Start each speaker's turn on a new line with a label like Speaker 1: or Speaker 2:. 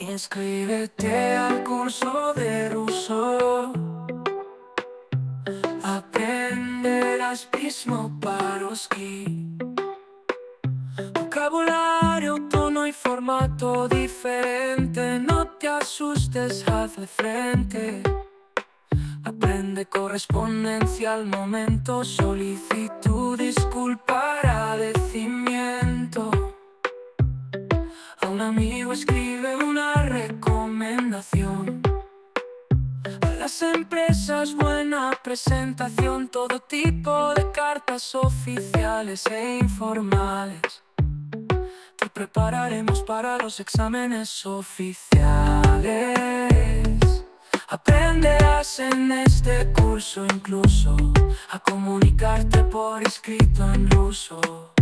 Speaker 1: Inscríbete al curso de ruso. Aprenderás pismo paroski. Vocabulario, tono y formato diferente. No te asustes, haz de frente. Aprende correspondencia al momento. Solicitud, disculpa, agradecimiento. A un amigo escribe una recomendación. A las empresas buena presentación. Todo tipo de cartas oficiales e informales. Te prepararemos para los exámenes oficiales. Aprenderás en este curso incluso a comunicarte por escrito en ruso.